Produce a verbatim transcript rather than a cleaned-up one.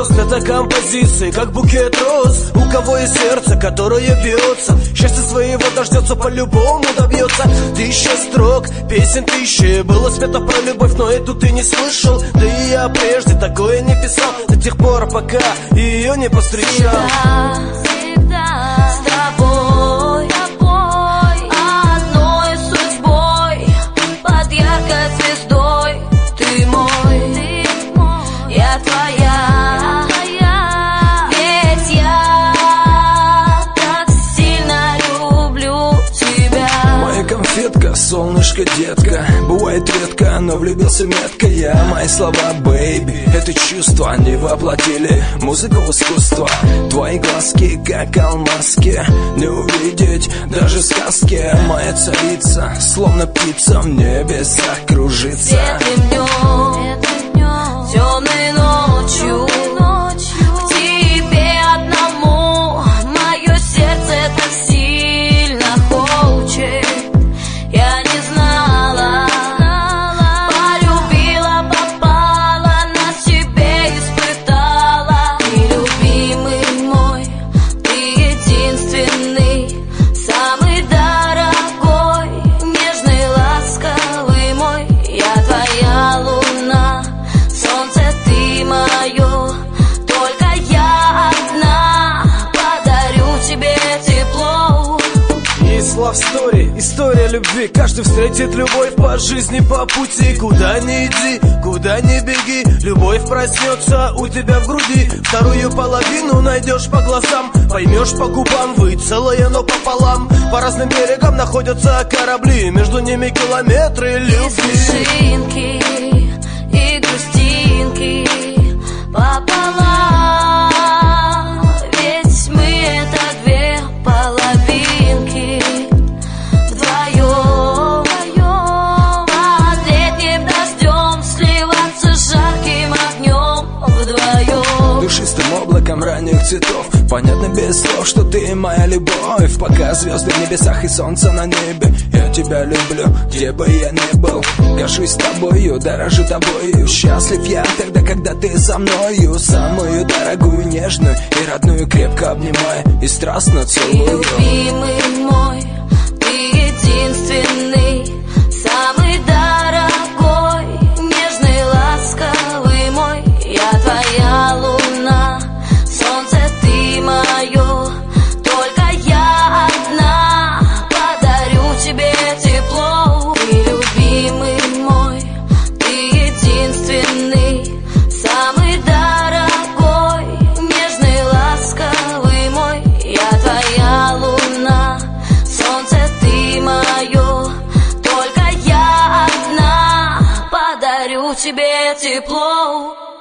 звезд, это композиции, как букет роз. У кого есть сердце, которое бьется, счастье своего дождется, по-любому добьется. Тысяча строк, песен тысячи, было спето про любовь, но эту ты не слышал. Да и я прежде такое не писал, до тех пор, пока ее не повстречал. Всегда, всегда с тобой, тобой, одной судьбой, под яркой звездой. Ты мой, ты мой, я твоя, твоя, ведь я так сильно люблю тебя. Моя конфетка, солнышко, детка, бывает редко, но влюбился метко я. Мои слова, бэйби, это чувство не воплотили музыку в искусство. Твои глазки, как алмазки, не увидеть даже в сказке. Моя царица, словно птица, в небесах кружится. Светлым днем, темной ночью, к тебе одному мое сердце так сильно хочет. Я не знала, полюбила, попала, на себе испытала. Ты любимый мой, ты единственный, самый дорогой, нежный, ласковый мой. Я твоя луна, солнце ты мое, только я одна подарю тебе тепло. Есть love story, история любви. Каждый встретит любовь по жизни, по пути. Куда ни иди, куда ни беги, любовь проснется у тебя в груди. Вторую половину найдешь по глазам, поймешь по губам. Вы целое, но пополам. По разным берегам находятся корабли, между ними километры И любви. смешинки, и грустинки пополам, ведь мы это две половинки. Вдвоем, под летним дождем, сливаться жарким огнем. Вдвоем. Душистым облаком ранних цветов, понятно без слов, что ты моя любовь. Пока звезды в небесах и солнце на небе, я тебя люблю, где бы я ни был. Горжусь тобою, дорожу тобою. Счастлив я тогда, когда ты со мною. Самую дорогую, нежную и родную крепко обнимаю и страстно Ты целую. любимый мой, ты единственный, самый дорогой, нежный, ласковый мой. Я твоя луна, солнце ты мое, только я одна подарю тебе тепло. Ты любимый мой, ты единственный, самый дорогой, нежный, ласковый мой. Я твоя луна, солнце ты мое, только я одна подарю тебе тепло.